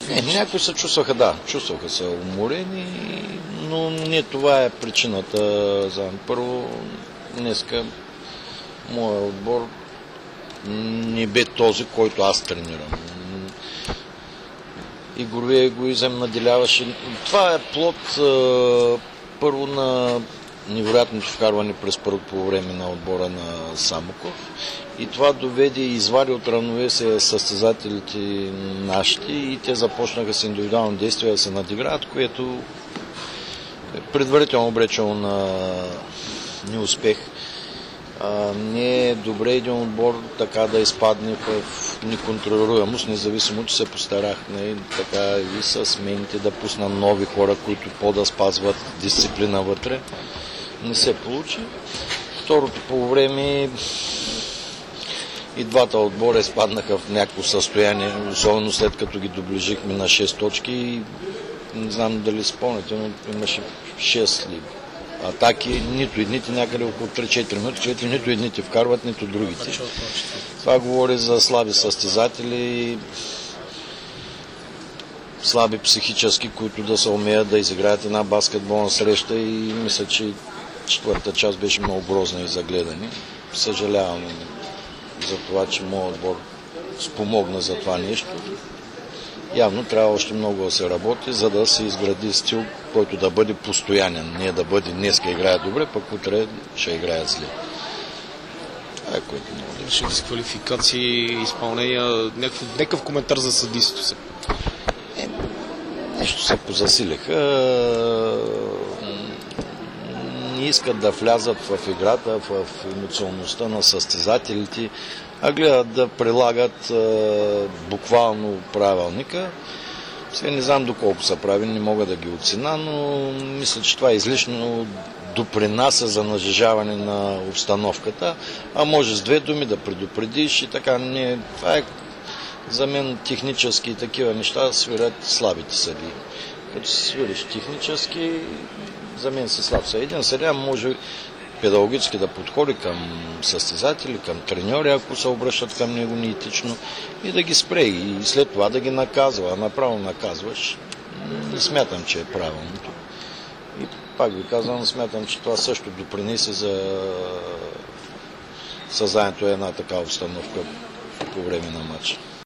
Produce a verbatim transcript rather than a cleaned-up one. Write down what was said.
Не, някои се чувстваха, да, чувстваха се уморени, но не това е причината. За първо, днеска моят отбор не бе този, който аз тренирам. Игровия егоизъм наделяваше. Това е плод първо на невероятното вкарване през първо по време на отбора на Самоков. И това доведе и извади от равновесие състезателите нашите и те започнаха с индивидуални действия да се надиграят, което е предварително обречено на неуспех. А, не е добре един отбор така да изпадне в неконтролируемост, независимо, че се постарахме така и с смените да пусна нови хора, които по-да спазват дисциплина вътре. Не се получи. Второто по време и двата отбора изпаднаха в някакво състояние, особено след като ги доближихме на шест точки. И не знам дали спомняте, но имаше шест ли атаки, нито едните някъде около три-четири минути, четири нито едните вкарват, нито другите. Това говори за слаби състезатели, слаби психически, които да се умеят да изиграят една баскетболна среща и мисля, че четвърта част беше много грозна и за гледане. Съжалявам за това, че моят отбор спомогна за това нещо. Явно трябва още много да се работи, за да се изгради стил, който да бъде постоянен. Не да бъде днеска играе добре, пък утре ще играят зле. Това е което много да. Имаше дисквалификации, изпълнения, някакъв, някакъв коментар за съдийството се. Е, нещо се позасилиха. Не искат да влязат в играта, в емоционалността на състезателите, а гледат да прилагат е, буквално правилника. Сега не знам доколко са правилни, не мога да ги оценя, но мисля, че това излишно допринася за нажежаване на обстановката, а може с две думи да предупредиш и така. Не, това е за мен технически и такива неща свирят слабите съдии. Като си свириш технически, за мен си слаб съдия. Един съдия може педагогически да подходи към състезатели, към треньори, ако се обръщат към него неетично и да ги спре и след това да ги наказва. А направо наказваш, не смятам, че е правилното. И пак ви казвам, смятам, че това също допринесе за създанието една такава обстановка по време на матча.